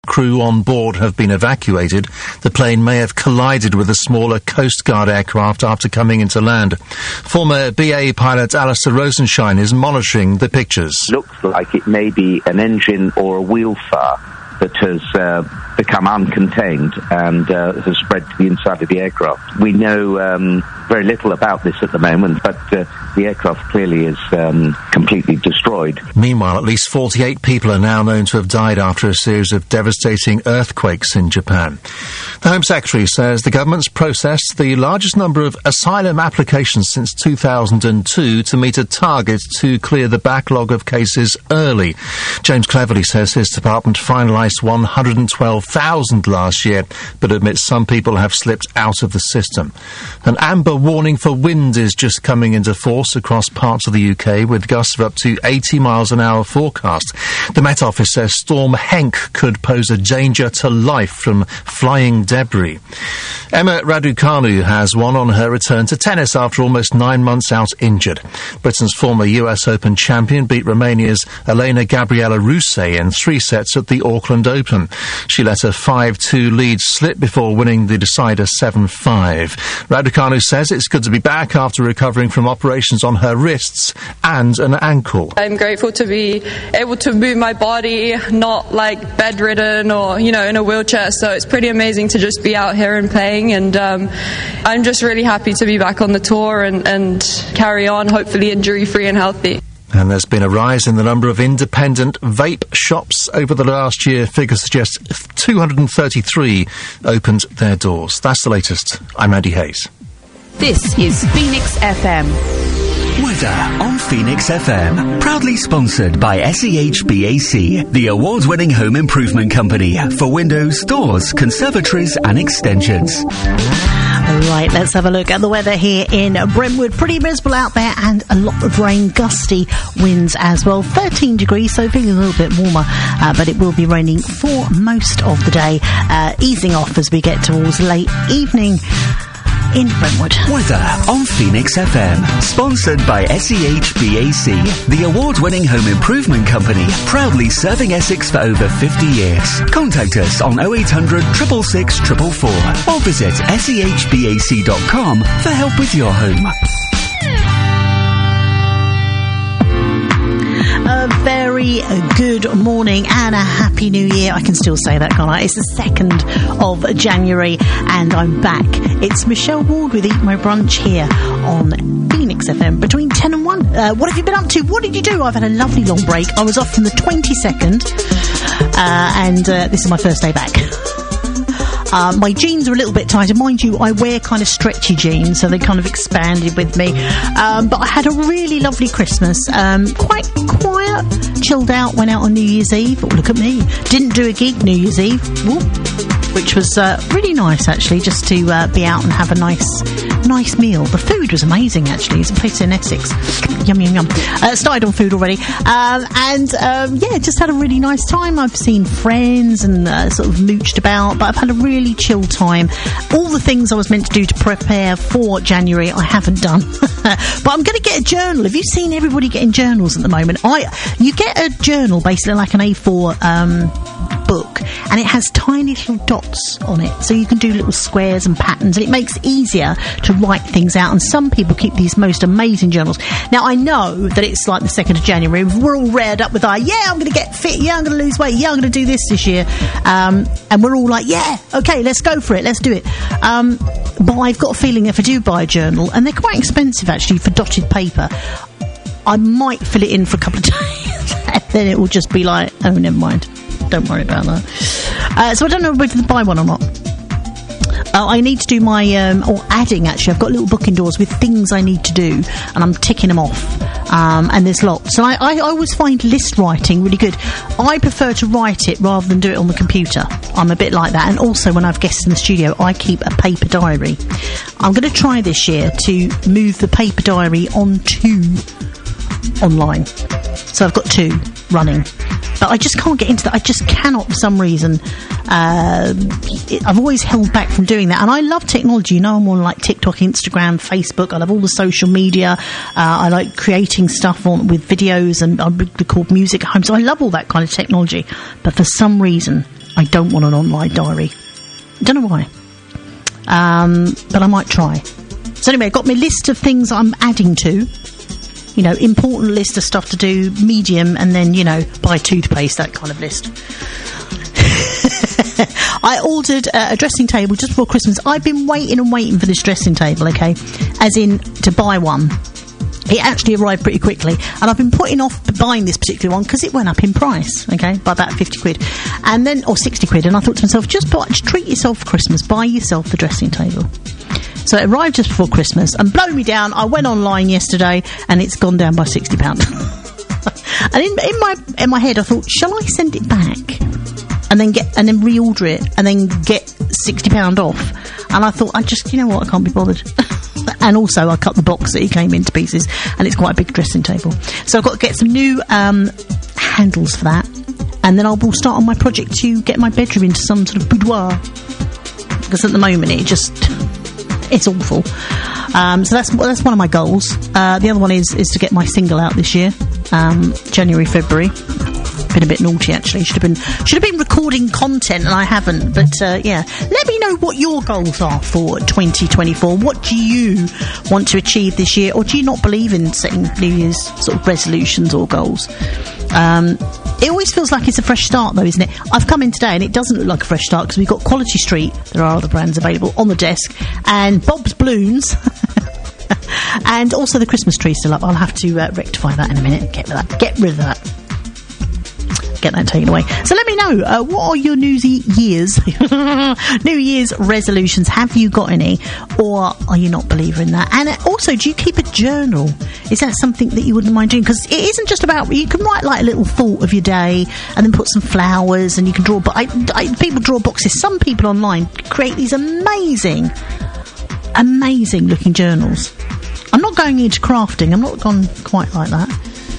Crew on board have been evacuated. The plane may have collided with a smaller Coast Guard aircraft after coming into land. Former BAE pilot Alistair Rosenshine is monitoring the pictures. Looks like it may be an engine or a wheel fire that has become uncontained and has spread to the inside of the aircraft. We know very little about this at the moment, but the aircraft clearly is completely destroyed. Meanwhile, at least 48 people are now known to have died after a series of devastating earthquakes in Japan. The Home Secretary says the government's processed the largest number of asylum applications since 2002 to meet a target to clear the backlog of cases early. James Cleverly says his department finalised 112,000 last year, but admits some people have slipped out of the system. An amber warning for wind is just coming into force across parts of the UK, with gusts of up to 80 miles an hour forecast. The Met Office says Storm Henk could pose a danger to life from flying debris. Emma Raducanu has won on her return to tennis after almost 9 months out injured. Britain's former US Open champion beat Romania's Elena Gabriela Rousset in 3 sets at the Auckland Open. She let a 5-2 lead slip before winning the decider 7-5. Raducanu says it's good to be back after recovering from operations on her wrists and an ankle. I'm grateful to be able to move my body, not like bedridden or, in a wheelchair, so it's pretty amazing to just be out here and playing, and I'm just really happy to be back on the tour and carry on, hopefully injury-free and healthy. And there's been a rise in the number of independent vape shops over the last year. Figures suggest 233 opened their doors. That's the latest. I'm Andy Hayes. This is Phoenix FM. Weather on Phoenix FM. Proudly sponsored by SEHBAC, the award-winning home improvement company for windows, doors, conservatories and extensions. Right, let's have a look at the weather here in Brentwood. Pretty miserable out there and a lot of rain, gusty winds as well. 13 degrees, so feeling a little bit warmer, but it will be raining for most of the day, easing off as we get towards late evening in Brentwood. Weather on Phoenix FM. Sponsored by SEHBAC, the award-winning home improvement company, proudly serving Essex for over 50 years. Contact us on 0800 666 444 or visit sehbac.com for help with your home. A very good morning and a happy new year. I can still say that, can't I? It's the 2nd of January and I'm back. It's Michelle Ward with Eat My Brunch here on Phoenix FM between 10 and 1. What have you been up to? What did you do? I've had a lovely long break. I was off from the 22nd and this is my first day back. My jeans are a little bit tighter. Mind you, I wear kind of stretchy jeans, so they kind of expanded with me. But I had a really lovely Christmas. Quite quiet, chilled out, went out on New Year's Eve. Oh, look at me. Didn't do a gig New Year's Eve, which was really nice, actually, just to be out and have a nice meal. The food was amazing, actually. It's a place in Essex. Yum, yum, yum. Started on food already. Just had a really nice time. I've seen friends and sort of mooched about, but I've had a really chill time. All the things I was meant to do to prepare for January, I haven't done. But I'm going to get a journal. Have you seen everybody getting journals at the moment? You get a journal, basically like an A4 book, and it has tiny little dots on it, so you can do little squares and patterns, and it makes it easier to write things out. And some people keep these most amazing journals. Now, I know that it's like the 2nd of January. We're all reared up with I'm going to get fit, I'm going to lose weight, I'm going to do this year. And we're all like, yeah, okay, let's go for it, let's do it. But I've got a feeling if I do buy a journal, and they're quite expensive actually for dotted paper, I might fill it in for a couple of days and then it will just be like, oh, never mind. Don't worry about that. So I don't know whether to buy one or not. I need to do my, or adding actually, I've got a little book indoors with things I need to do, and I'm ticking them off. And there's lots. And I always find list writing really good. I prefer to write it rather than do it on the computer. I'm a bit like that. And also when I've guests in the studio, I keep a paper diary. I'm going to try this year to move the paper diary onto online. So I've got 2 running. But I just can't get into that. I just cannot, for some reason. I've always held back from doing that. And I love technology. I'm on like TikTok, Instagram, Facebook. I love all the social media. I like creating stuff with videos, and I record music at home. So I love all that kind of technology. But for some reason, I don't want an online diary. Don't know why. But I might try. So anyway, I got my list of things I'm adding to. You know, important list of stuff to do, medium, and then, you know, buy toothpaste, that kind of list. I ordered a dressing table just before Christmas. I've been waiting for this dressing table, okay? As in, to buy one. It actually arrived pretty quickly, and I've been putting off buying this particular one because it went up in price, okay, by about 50 quid, and then, or 60 quid, and I thought to myself, just treat yourself for Christmas, buy yourself the dressing table. So it arrived just before Christmas, and blow me down, I went online yesterday, and it's gone down by £60. And in my head, I thought, shall I send it back? And then reorder it, and then get £60 off. And I thought, I can't be bothered. And also, I cut the box that he came in to pieces, and it's quite a big dressing table. So I've got to get some new handles for that, and then I will start on my project to get my bedroom into some sort of boudoir. Because at the moment, it's awful. So that's one of my goals. The other one is to get my single out this year, January, February. Been a bit naughty, actually. Should have been recording content, and I haven't. But yeah, let me know what your goals are for 2024. What do you want to achieve this year, or do you not believe in setting New Year's sort of resolutions or goals? It always feels like it's a fresh start, though, isn't it? I've come in today, and it doesn't look like a fresh start because we've got Quality Street. There are other brands available on the desk, and Bob's Balloons. And also the Christmas tree still up. I'll have to rectify that in a minute. Get rid of that. Get that taken away. So let me know, what are your New Year's resolutions? Have you got any, or are you not a believer in that? And also, do you keep a journal? Is that something that you wouldn't mind doing? Because it isn't just about, you can write like a little thought of your day and then put some flowers, and you can draw, but people draw boxes. Some people online create these amazing looking journals. I'm not going into crafting. I'm not gone quite like that.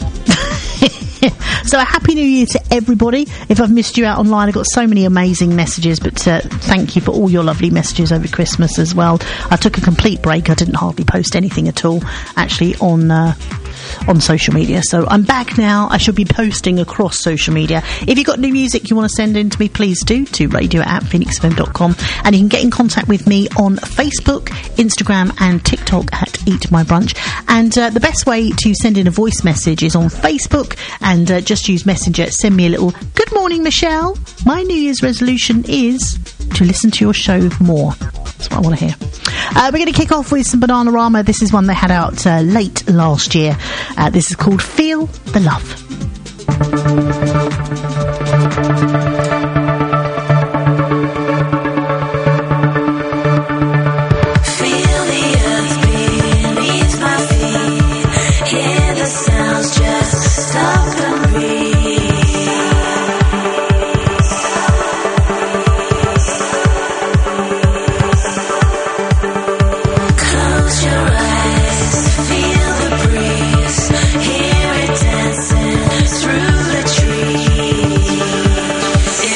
So a happy new year to everybody. If I've missed you out online, I've got so many amazing messages, but thank you for all your lovely messages over Christmas as well. I took a complete break. I didn't hardly post anything at all, actually, on social media. So I'm back now. I shall be posting across social media. If you've got new music you want to send in to me, please do, to radio@phoenixfm.com. And you can get in contact with me on Facebook, Instagram and TikTok at Eat My Brunch. And the best way to send in a voice message is on Facebook, and just use Messenger. Send me a little, good morning, Michelle. My New Year's resolution is to listen to your show more. That's what I want to hear. We're going to kick off with some Bananarama. This is one they had out late last year. This is called Feel the Love. Through the trees.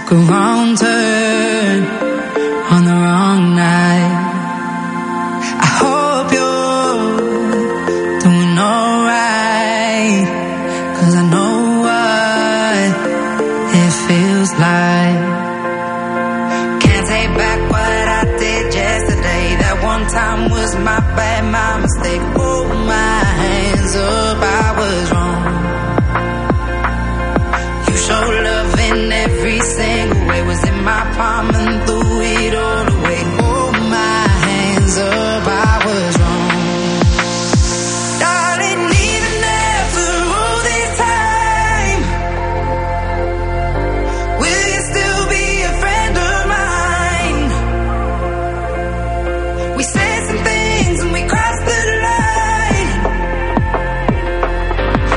took a wrong turn on the wrong night. I hope you're doing alright, 'cause I know what it feels like. Can't take back what I did yesterday. That one time was my bad, my mistake. Hold my hands up, I was wrong. You showed love in every single way. Was in my palm and threw it all away. Hold my hands up, I was wrong. Darling, even after all this time, will you still be a friend of mine? We said some things and we crossed the line.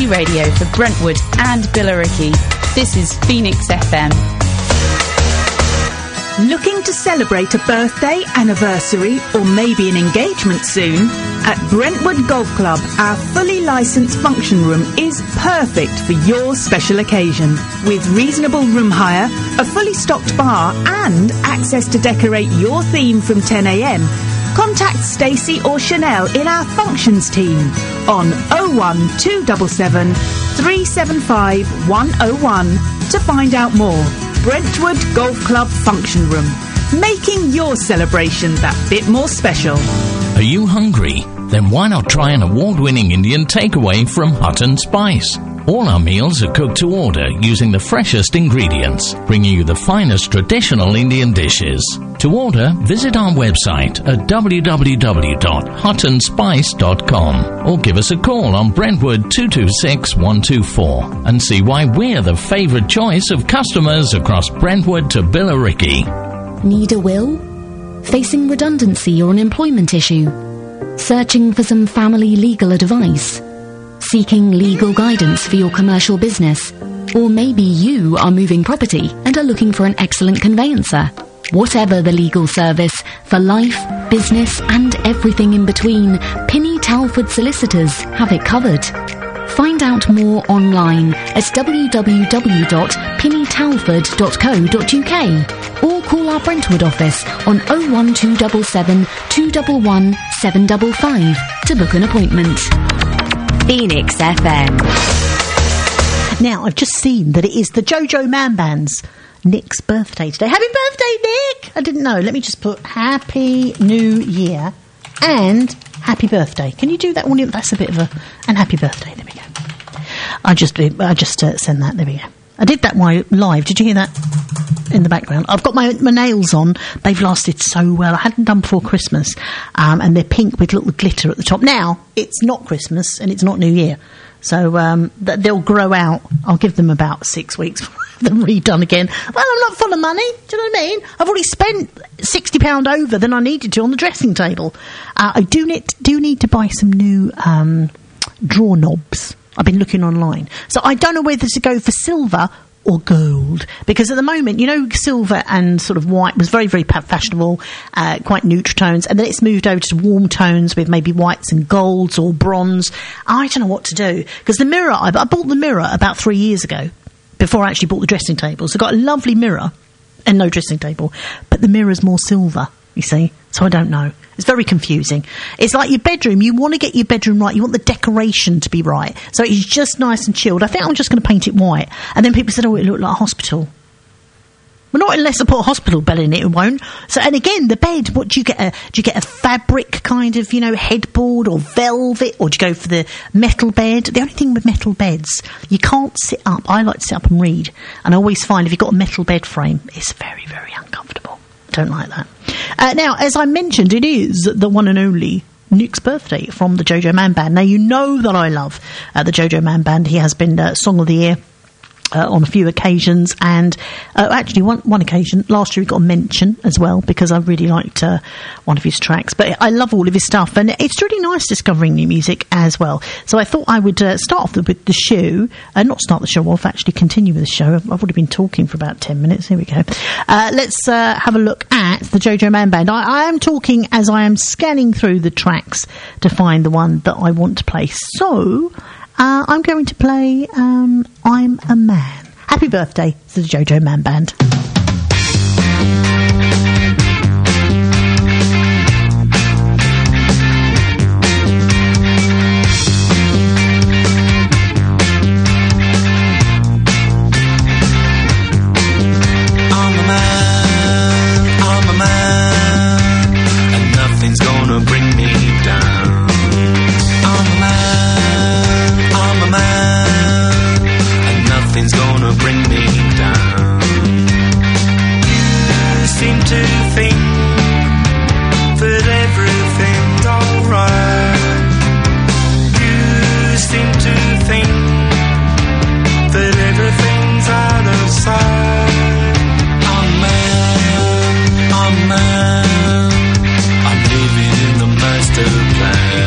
radio for Brentwood and Billericay. This is Phoenix FM. Looking to celebrate a birthday, anniversary, or maybe an engagement soon? At Brentwood Golf Club, our fully licensed function room is perfect for your special occasion. With reasonable room hire, a fully stocked bar, and access to decorate your theme from 10 a.m, contact Stacey or Chanel in our functions team on 01277 375 101 to find out more. Brentwood Golf Club Function Room, making your celebration that bit more special. Are you hungry? Then why not try an award-winning Indian takeaway from Hut and Spice? All our meals are cooked to order using the freshest ingredients, bringing you the finest traditional Indian dishes. To order, visit our website at www.hutandspice.com or give us a call on Brentwood 226 124 and see why we're the favourite choice of customers across Brentwood to Billericay. Need a will? Facing redundancy or an employment issue? Searching for some family legal advice? Seeking legal guidance for your commercial business? Or maybe you are moving property and are looking for an excellent conveyancer. Whatever the legal service, for life, business and everything in between, Pinny Talford Solicitors have it covered. Find out more online at www.pinnytalford.co.uk or call our Brentwood office on 01277 211 755 to book an appointment. Phoenix FM. Now, I've just seen that it is the Jojo Man Band's Nick's birthday today. Happy birthday, Nick! I didn't know. Let me just put Happy New Year and Happy Birthday. Can you do that one? That's a bit of a... And Happy Birthday. There we go. I just send that. There we go. I did that while live. Did you hear that in the background? I've got my nails on. They've lasted so well. I hadn't done before Christmas. And they're pink with little glitter at the top. Now, it's not Christmas and it's not New Year. So they'll grow out. I'll give them about 6 weeks for them redone again. Well, I'm not full of money. Do you know what I mean? I've already spent £60 over than I needed to on the dressing table. I do need to buy some new drawer knobs. I've been looking online. So I don't know whether to go for silver or gold, because at the moment, you know, silver and sort of white was very, very fashionable, quite neutral tones, and then it's moved over to warm tones with maybe whites and golds or bronze. I don't know what to do, because the mirror, I bought the mirror about 3 years ago, before I actually bought the dressing table. So I got a lovely mirror and no dressing table, but the mirror's more silver, you see, so I don't know. It's very confusing. It's like your bedroom. You want to get your bedroom right. You want the decoration to be right. So it's just nice and chilled. I think I'm just going to paint it white. And then people said, oh, it looked like a hospital. Well, not unless I put a hospital bed in it, it won't. So, and again, the bed, what do you get? Do you get a fabric kind of, you know, headboard or velvet, or do you go for the metal bed? The only thing with metal beds, you can't sit up. I like to sit up and read. And I always find if you've got a metal bed frame, it's very, very uncomfortable. Don't like that. Now, as I mentioned, it is the one and only Nick's birthday from the Jojo Man Band. Now, you know that I love the Jojo Man Band. He has been Song of the Year on a few occasions, and actually one occasion last year he got a mention as well, because I really liked one of his tracks. But I love all of his stuff, and it's really nice discovering new music as well. So I thought I would start off with the show, not start the show off, actually continue with the show. I would have been talking for about 10 minutes. Here we go. Let's have a look at the Jojo Man Band. I am talking as I am scanning through the tracks to find the one that I want to play. So I'm going to play I'm a Man. Happy birthday to the Jojo Man Band. I'm a man, and nothing's gonna bring me down. I'm a man, and nothing's gonna bring me down. You seem to think that everything's alright. You seem to think that everything's out of sight. I'm a man, I'm living in the master plan.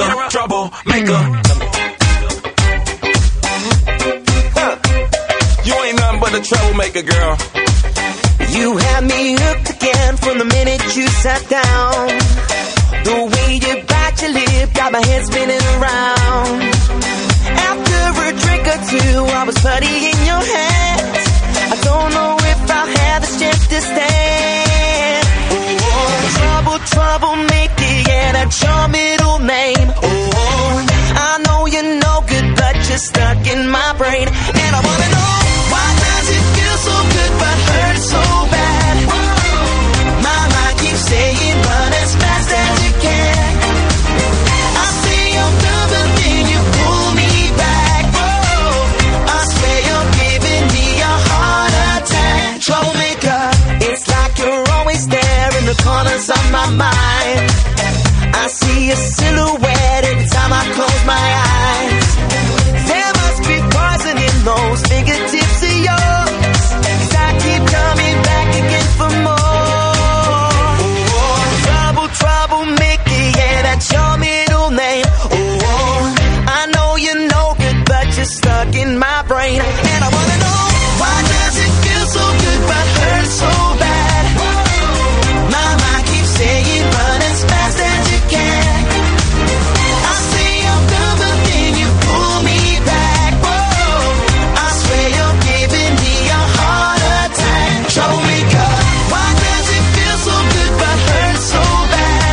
You're a troublemaker. You ain't nothing but a troublemaker, girl. You had me hooked again from the minute you sat down. The way you bite your lip got my head spinning around. After a drink or two, I was putty in your hands. I don't know if I'll have the strength to stand. Oh, troublemaker, yeah, that's your middle name. Oh, I know you're no good, but you're stuck in my brain. And I wanna know, why does it feel so good but hurt so bad? My mind keeps saying run as fast as you can. I say I'm done, but then you pull me back. Oh, I swear you're giving me a heart attack. Troublemaker, it's like you're always there in the corners of my mind. I see a silhouette every time I close my eyes. There must be poison in those fingertips of yours, 'cause I keep coming back again for more. Oh, troublemaker, yeah, that's your middle name. Oh, I know you're no good, but you're stuck in my brain. And I wanna know, why does it feel so good but hurt so bad? My mind keeps saying run as fast as you can. I say I'm done, but then you pull me back. Whoa, I swear you're giving me a heart attack. Troublemaker, why does it feel so good but hurt so bad?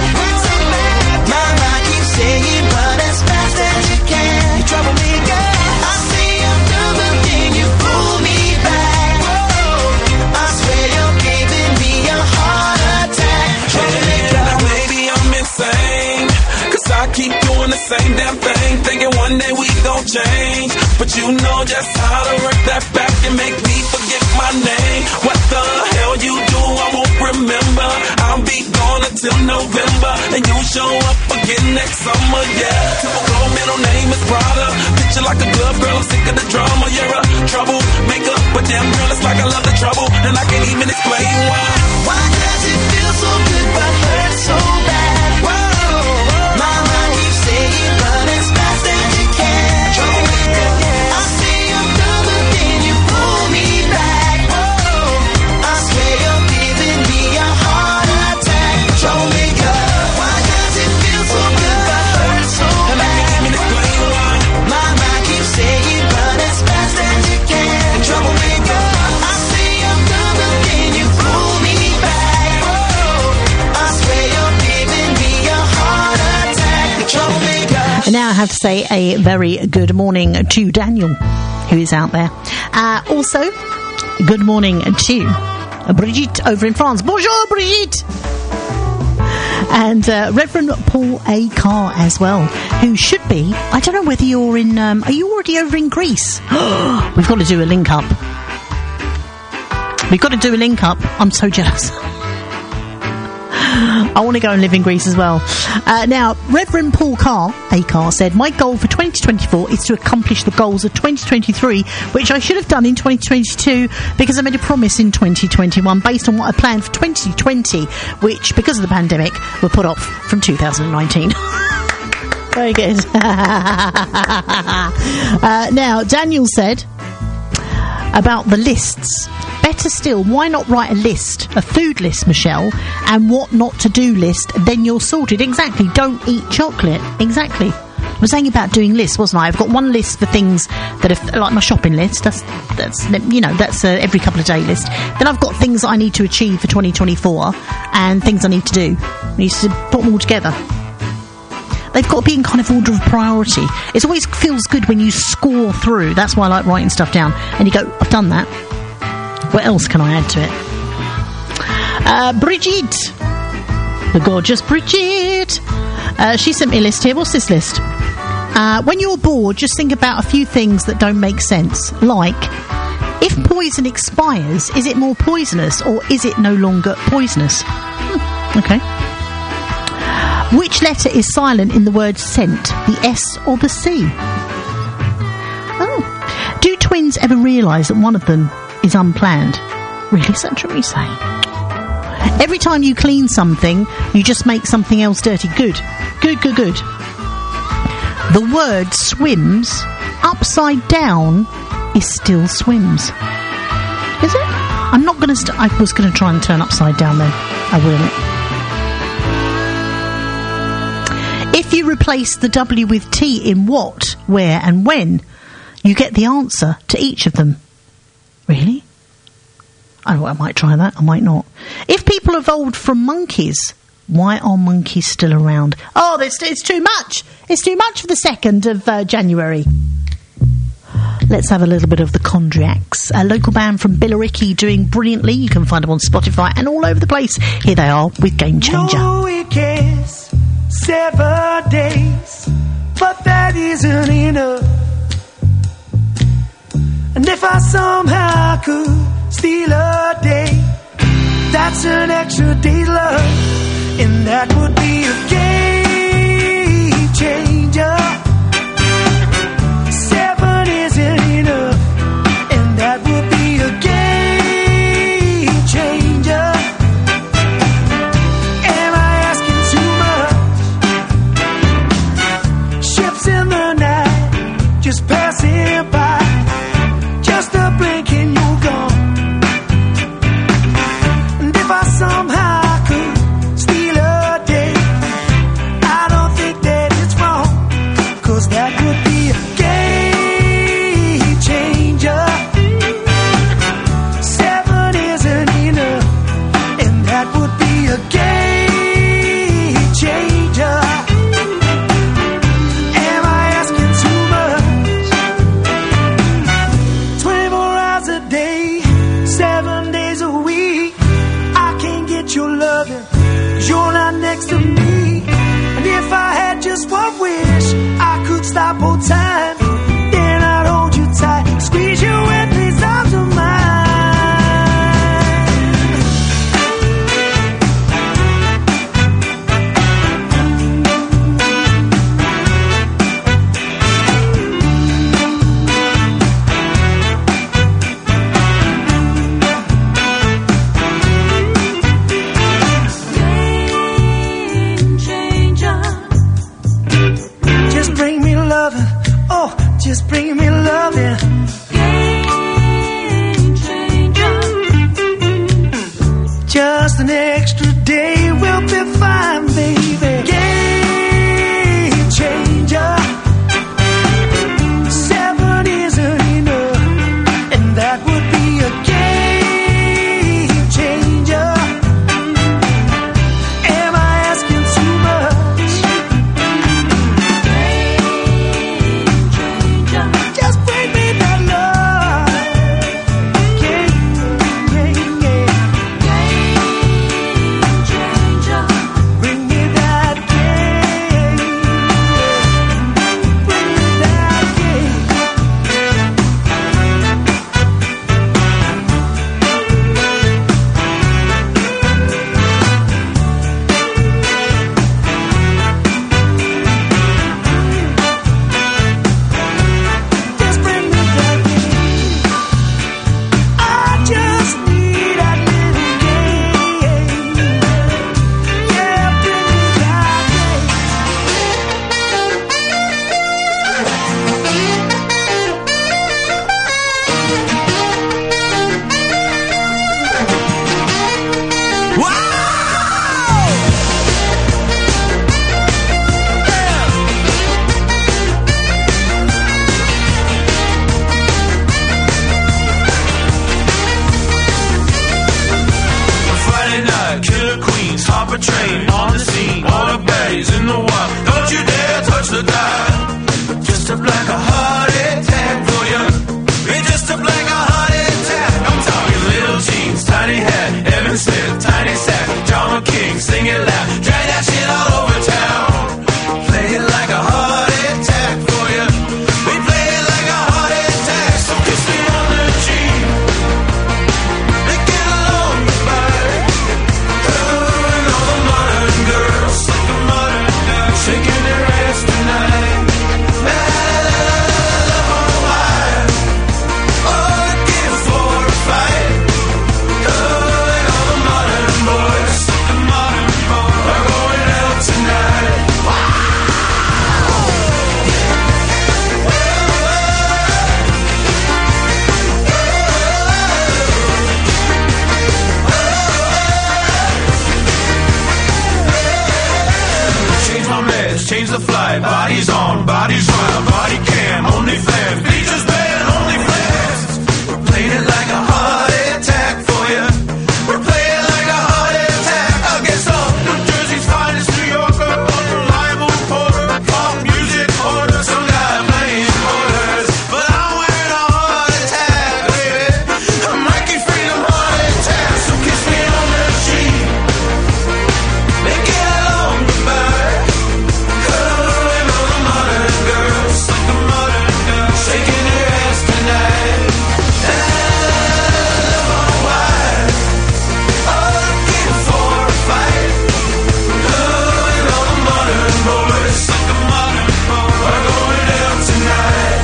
My mind keeps saying run as fast as you can. You troublemaker, I say I'm done, but then you pull me back. Whoa, I swear you're giving me a heart attack. Troublemaker, now maybe I'm insane, 'cause I keep doing the same damn thing, thinking one day we gon' change. But you know just how to work that back and make me forget my name. What the hell you do, I won't remember. I'll be gone until November, and you show up again next summer, yeah. Typical middle name is Prada. Picture like a glove, girl, I'm sick of the drama. You're a troublemaker, but damn girl, it's like I love the trouble, and I can't even explain why. Why does it feel so good but hurt so bad? Whoa, my mind keeps saying run as fast as you can. Troublemaker, I say I'm done, but then you pull me back. Whoa, I swear you're giving me a heart attack. Troublemaker, why does it feel so good but hurt so bad? And I can't even explain why. My mind keeps saying run as fast as you can. Troublemaker, I say I'm done, but then you pull me back. Whoa, I swear you're giving me a heart attack. Troublemaker. And now I have to say a very good morning to Daniel, who is out there. Also, good morning to Brigitte over in France. Bonjour, Brigitte! And Reverend Paul A. Carr as well, who should be, I don't know whether you're in, are you already over in Greece? We've got to do a link up. We've got to do a link up. I'm so jealous. I want to go and live in Greece as well. Now, Reverend Paul Carr, A-Carr, said, my goal for 2024 is to accomplish the goals of 2023, which I should have done in 2022 because I made a promise in 2021 based on what I planned for 2020, which, because of the pandemic, were put off from 2019. Very good. Now, Daniel said about the lists. Better still, why not write a list, a food list, Michelle, and what not to do list, then you're sorted. Exactly, don't eat chocolate. Exactly. I was saying about doing lists, wasn't I? I've got one list for things that are like my shopping list. That's a every couple of day list. Then I've got things that I need to achieve for 2024 and things I need to do. I need to put them all together. They've got to be in kind of order of priority. It always feels good when you score through. That's why I like writing stuff down. And you go, I've done that. What else can I add to it? Brigitte. The gorgeous Brigitte. She sent me a list here. What's this list? When you're bored, just think about a few things that don't make sense. Like, if poison expires, is it more poisonous or is it no longer poisonous? Okay. Which letter is silent in the word scent? The S or the C? Oh. Do twins ever realise that one of them is unplanned? Really? Is that true what you say? Every time you clean something, you just make something else dirty. Good. Good, good, good. The word swims upside down is still swims. Is it? I'm not going to... I was going to try and turn upside down then. I will. If you replace the W with T in what, where and when, you get the answer to each of them. Really? I might try that, I might not. If people evolved from monkeys, why are monkeys still around? Oh, it's too much! It's too much for the 2nd of January. Let's have a little bit of the Chondriacs, a local band from Billericay doing brilliantly. You can find them on Spotify and all over the place. Here they are with Game Changer. No, it gets 7 days, but that isn't enough. And if I somehow could steal a day, that's an extra day's love, and that would be a game changer. 7 isn't enough, and that would be a game changer. Am I asking too much? Ships in the night, just passing by, just a blink and you're gone. And if I somehow could steal a day, I don't think that it's wrong. a flight, bodies on, bodies round, body cam, only fans, features band, only fans. We're playing it like a heart attack for you. We're playing like a heart attack against all New Jersey's finest New Yorker, unreliable reporter, pop music order, some guy playing quarters. But I'm wearing a heart attack, baby. I'm Mikey Freedom heart attack, so kiss me on the cheek. Make it a long goodbye. Cuddling on a modern girl, just like a modern girl, shaking her ass tonight. And I love my wife, all looking for a fight. Cuddling on a modern boy, just like a modern boy, we're going out tonight.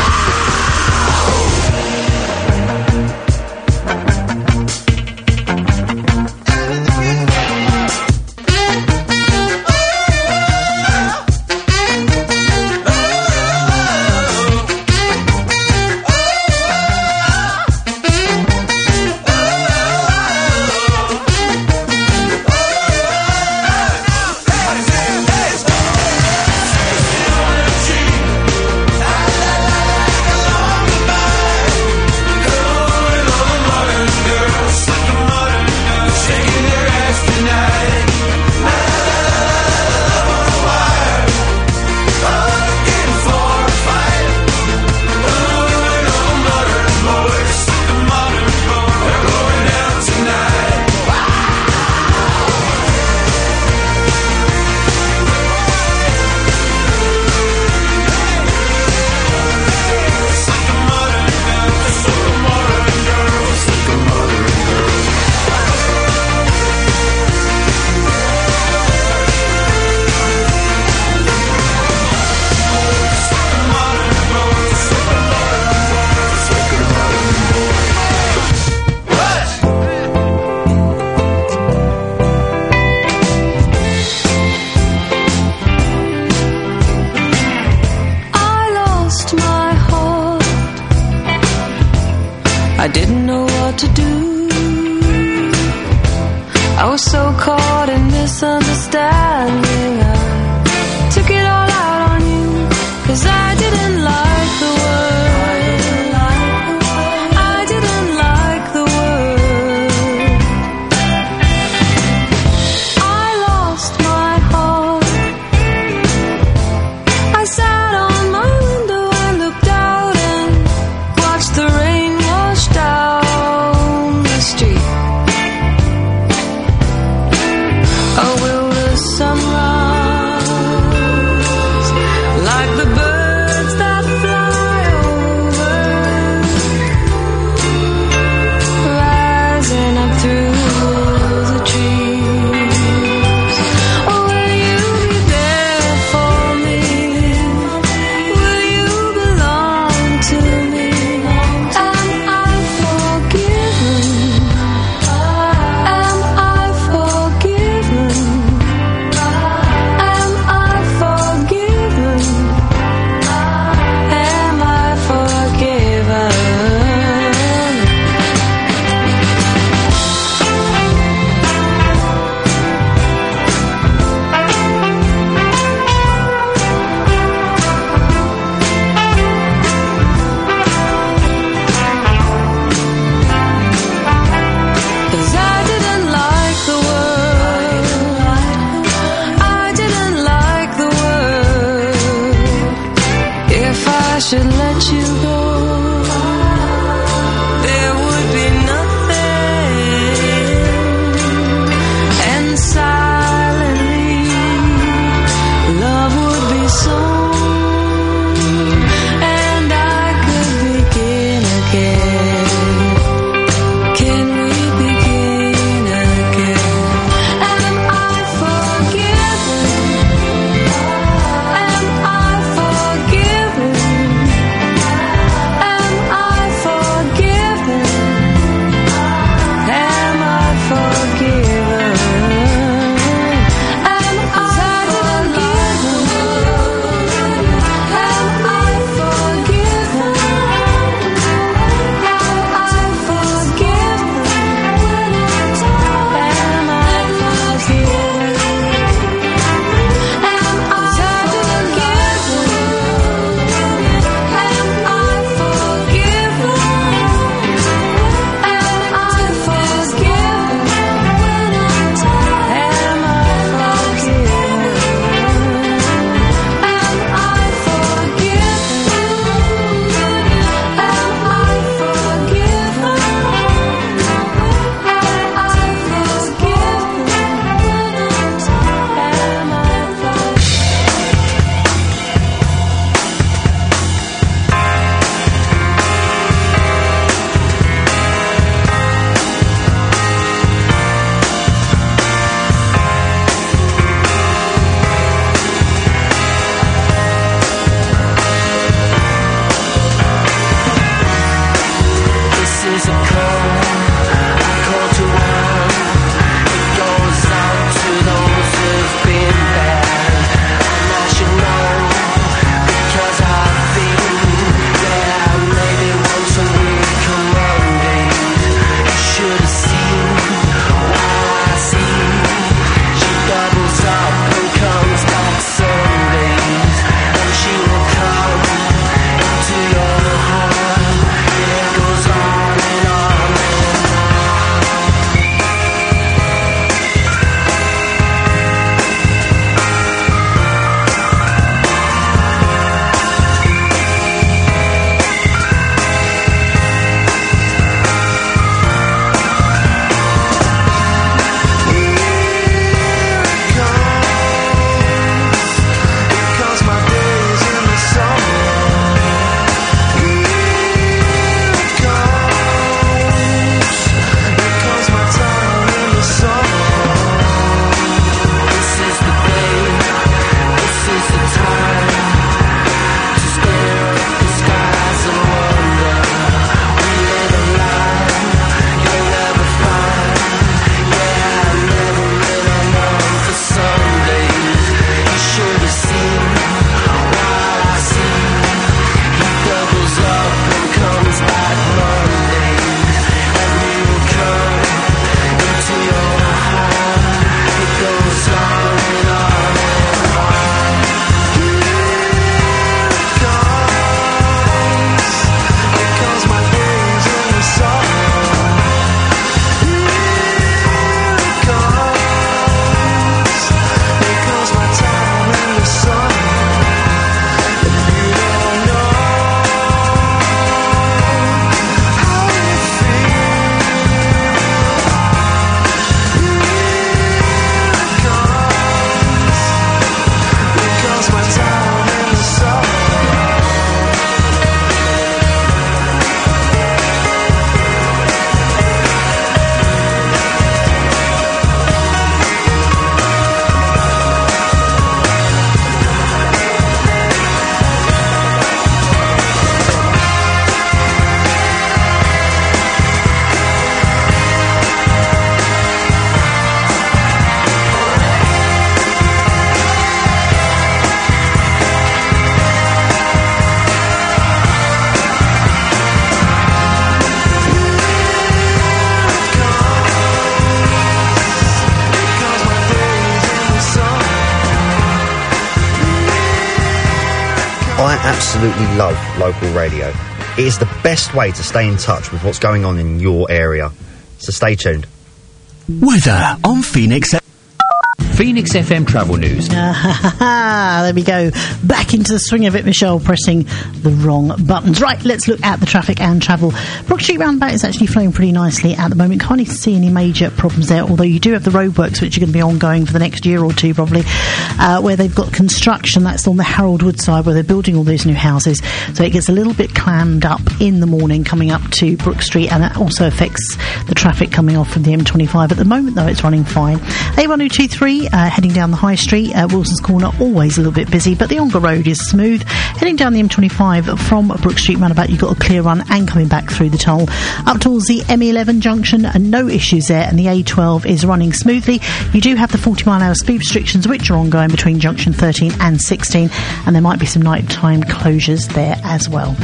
I lost my heart. I didn't know what to do. I was so caught in misunderstanding. I took it all out on you, 'cause I didn't like the word. I didn't like the word. I lost my heart. I sat on my window and looked out and watched the rain wash down the street. Oh, will the sunrise, like the birds that fly over, rising up through the trees? Oh, will you be there for me? Will you belong to me? Am I forgiven? Am I forgiven? Am I forgiven? Am I forgiven? Cause I didn't like the word. I didn't like the word. If I should let you go, there would be nothing. And silently, love would be sown, and I could begin again. Can we begin again? Am I forgiven? Am I forgiven? I absolutely love local radio. It is the best way to stay in touch with what's going on in your area. So stay tuned. Weather on Phoenix. Phoenix FM travel news. There we go. Back into the swing of it, Michelle, pressing the wrong buttons. Right, let's look at the traffic and travel. Brook Street roundabout is actually flowing pretty nicely at the moment. Can't see any major problems there, although you do have the roadworks, which are going to be ongoing for the next year or two, probably, where they've got construction. That's on the Harold Wood side, where they're building all those new houses. So it gets a little bit clammed up in the morning coming up to Brook Street, and that also affects the traffic coming off from the M25. At the moment, though, it's running fine. A1023, heading down the High Street, Wilson's Corner, always a little bit busy, but the Ongar Road is smooth. Heading down the M25 from Brook Street roundabout, you've got a clear run, and coming back through the toll. Up towards the M11 junction, no issues there, and the A12 is running smoothly. You do have the 40-mile-an-hour speed restrictions, which are ongoing between junction 13 and 16, and there might be some nighttime closures there as well.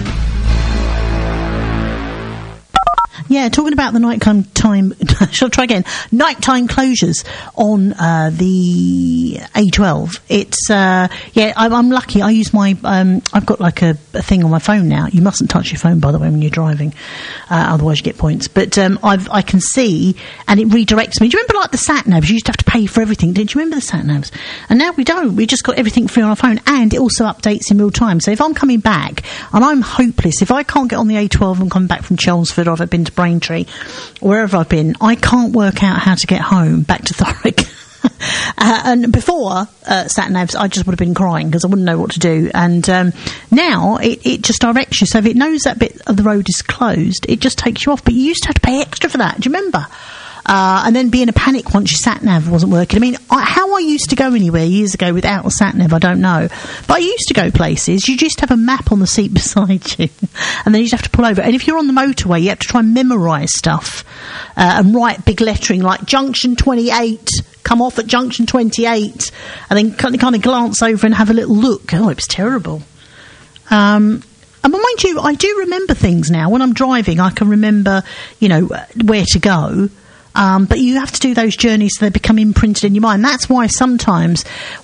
Yeah, talking about the nighttime shall I try again? Nighttime closures on the A12. It's I'm lucky. I use my I've got like a thing on my phone now. You mustn't touch your phone, by the way, when you're driving, otherwise you get points. But I can see, and it redirects me. Do you remember like the sat navs? You used to have to pay for everything. Didn't you remember the sat navs? And now we don't. We just got everything free on our phone, and it also updates in real time. So if I'm coming back and I'm hopeless, if I can't get on the A12 and come back from Chelmsford, or if I've been to Braintree, wherever I've been, I can't work out how to get home back to Thurrock. And before sat-navs, I just would have been crying because I wouldn't know what to do. And now it just directs you. So if it knows that bit of the road is closed, it just takes you off. But you used to have to pay extra for that. Do you remember? And then be in a panic once your sat-nav wasn't working. I mean, how I used to go anywhere years ago without a sat-nav, I don't know. But I used to go places. You just have a map on the seat beside you, and then you just have to pull over. And if you're on the motorway, you have to try and memorise stuff and write big lettering like Junction 28, come off at Junction 28, and then kind of glance over and have a little look. Oh, it was terrible. And mind you, I do remember things now. When I'm driving, I can remember, where to go. But you have to do those journeys so they become imprinted in your mind. That's why sometimes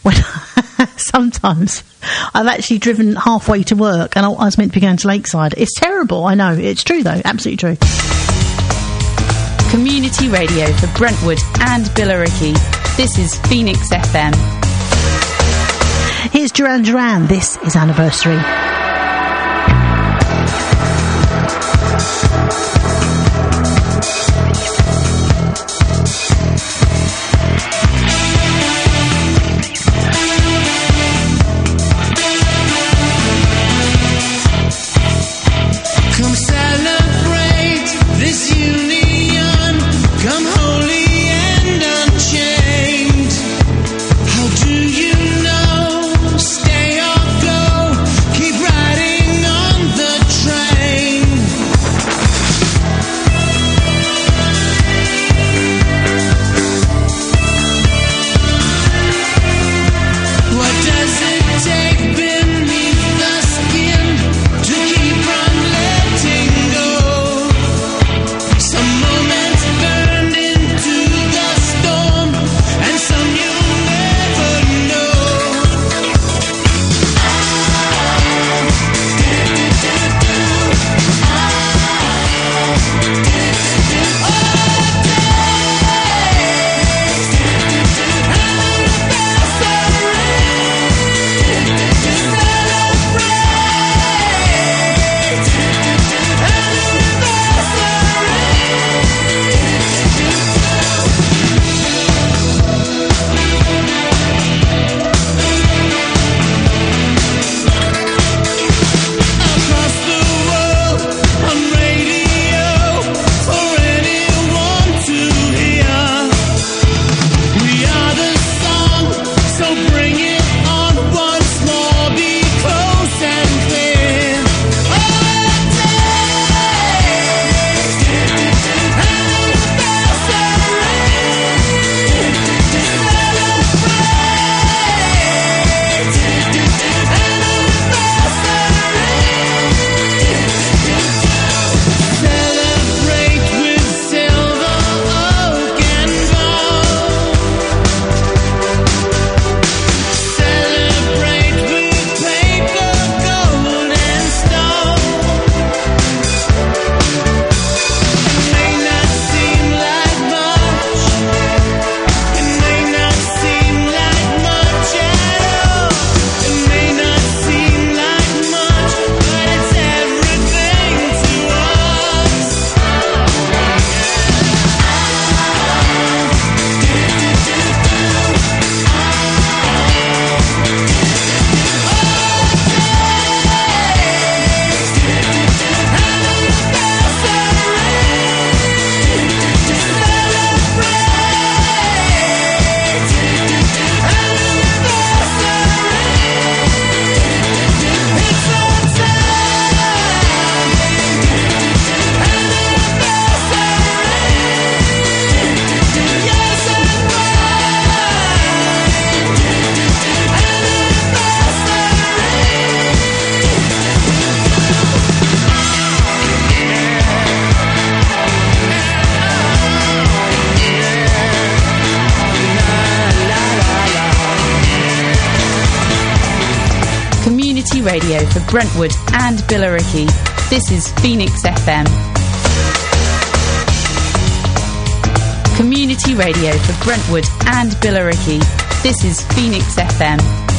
I've actually driven halfway to work and I was meant to be going to Lakeside. It's terrible, I know. It's true, though. Absolutely true. Community radio for Brentwood and Billericay. This is Phoenix FM. Here's Duran Duran. This is Anniversary. How do you know? Stay or go? Keep right. radio for Brentwood and Billericay. This is Phoenix FM. Community radio for Brentwood and Billericay. This is Phoenix FM.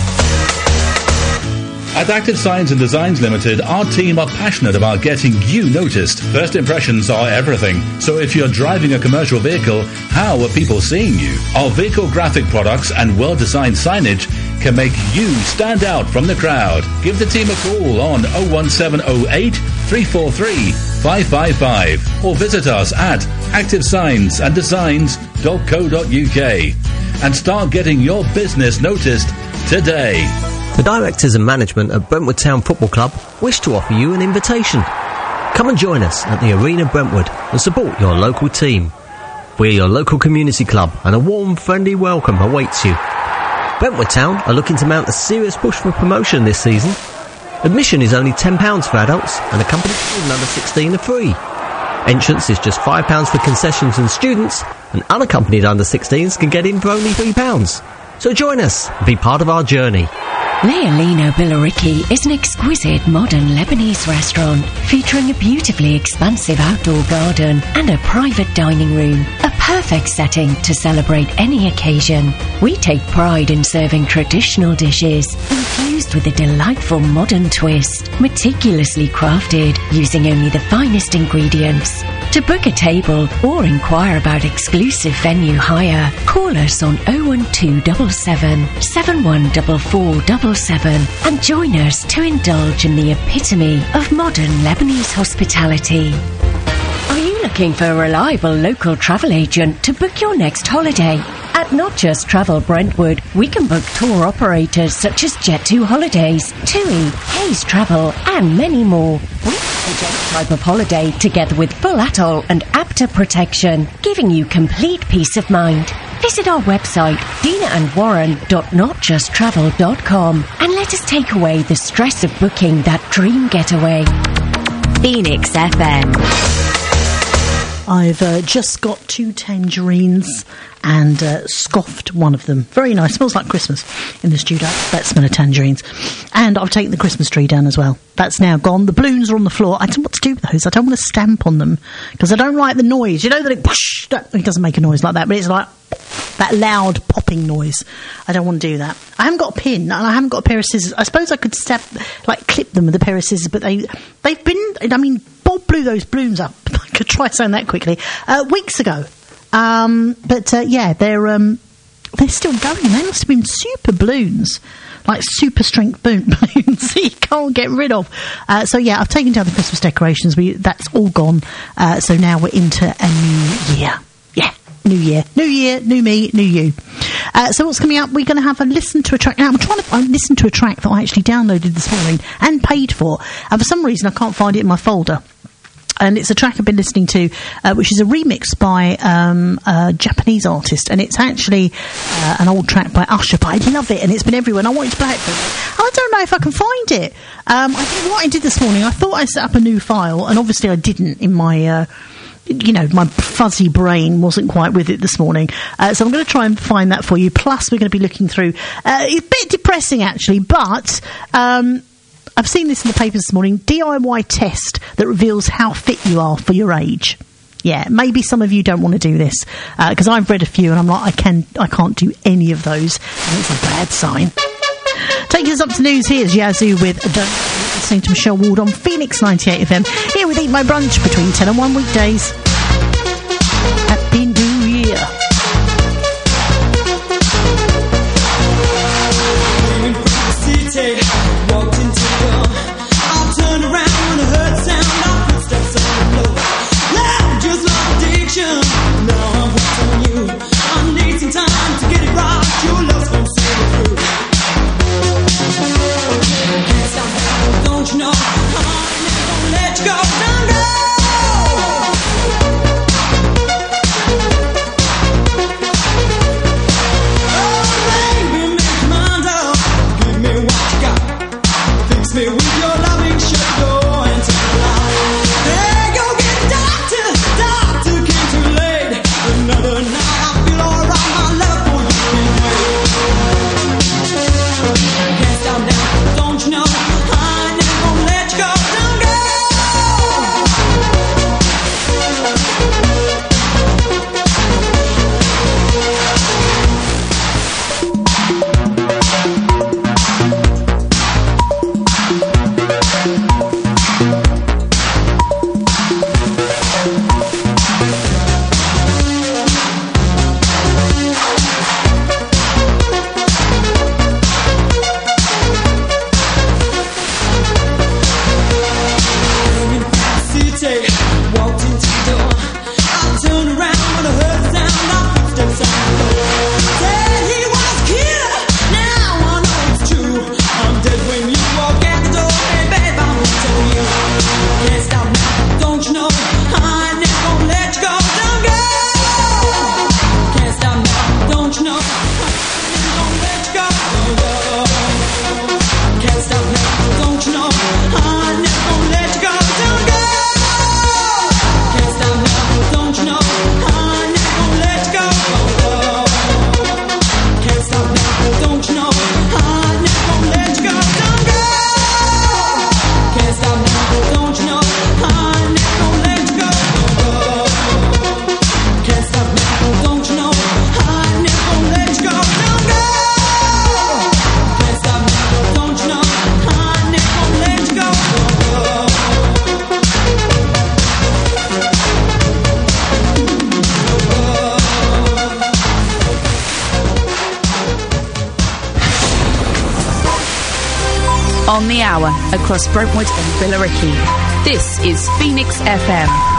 At Active Signs and Designs Limited, our team are passionate about getting you noticed. First impressions are everything. So if you're driving a commercial vehicle, how are people seeing you? Our vehicle graphic products and well-designed signage can make you stand out from the crowd. Give the team a call on 01708 343 555 or visit us at activesignsanddesigns.co.uk and start getting your business noticed today. The directors and management at Brentwood Town Football Club wish to offer you an invitation. Come and join us at the Arena Brentwood and support your local team. We're your local community club and a warm, friendly welcome awaits you. Brentwood Town are looking to mount a serious push for promotion this season. Admission is only £10 for adults and accompanied children under 16 are free. Entrance is just £5 for concessions and students, and unaccompanied under 16s can get in for only £3. So join us and be part of our journey. Leolino Billericay is an exquisite modern Lebanese restaurant featuring a beautifully expansive outdoor garden and a private dining room, a perfect setting to celebrate any occasion. We take pride in serving traditional dishes infused with a delightful modern twist, meticulously crafted using only the finest ingredients. To book a table or inquire about exclusive venue hire, call us on 01277 714477 and join us to indulge in the epitome of modern Lebanese hospitality. Are you looking for a reliable local travel agent to book your next holiday? At Not Just Travel Brentwood, we can book tour operators such as Jet2 Holidays, TUI, Hayes Travel, and many more. We package any type of holiday together with full atoll and APTA protection, giving you complete peace of mind. Visit our website, dinaandwarren.notjusttravel.com, and let us take away the stress of booking that dream getaway. Phoenix FM. I've just got 2 tangerines and scoffed one of them. Very nice. Smells like Christmas in the studio. That smell of tangerines. And I've taken the Christmas tree down as well. That's now gone. The balloons are on the floor. I don't know what to do with those. I don't want to stamp on them because I don't like the noise. You know that it doesn't make a noise like that, but it's like that loud popping noise. I don't want to do that. I haven't got a pin and I haven't got a pair of scissors. I suppose I could clip them with a pair of scissors, but they've been, I mean, Bob blew those balloons up. I could try saying that quickly. Weeks ago. Yeah, they're still going. They must have been super balloons, like super strength balloons that you can't get rid of. So yeah, I've taken down the Christmas decorations. That's all gone. So now we're into a new year. Yeah, new year, new me, new you. So what's coming up? We're going to have a listen to a track. Now I'm trying to listen to a track that I actually downloaded this morning and paid for. And for some reason I can't find it in my folder. And it's a track I've been listening to, which is a remix by a Japanese artist. And it's actually an old track by Usher, but I love it, and it's been everywhere, and I wanted to play it for you. I don't know if I can find it. What I did this morning, I thought I set up a new file, and obviously I didn't in my... my fuzzy brain wasn't quite with it this morning. So I'm going to try and find that for you. Plus, we're going to be looking through... it's a bit depressing, actually, but... I've seen this in the papers this morning. DIY test that reveals how fit you are for your age. Yeah, maybe some of you don't want to do this because I've read a few and I'm like, I can't do any of those, and it's a bad sign. Taking us up to news, here's Yazoo with listening to Michelle Ward on Phoenix 98 FM. Here with Eat My Brunch between 10 and 1 weekdays. Happy New Year. Walked into the door. I'll turn around when I heard the sound of footsteps on the floor. Loud, just like addiction. Now I'm hooked on you. I need some time to get it right. Your love's gonna see me through. Can't stop now, don't you know? I'm never gonna let you go. No, no. On the hour across Brentwood and Billericay. This is Phoenix FM.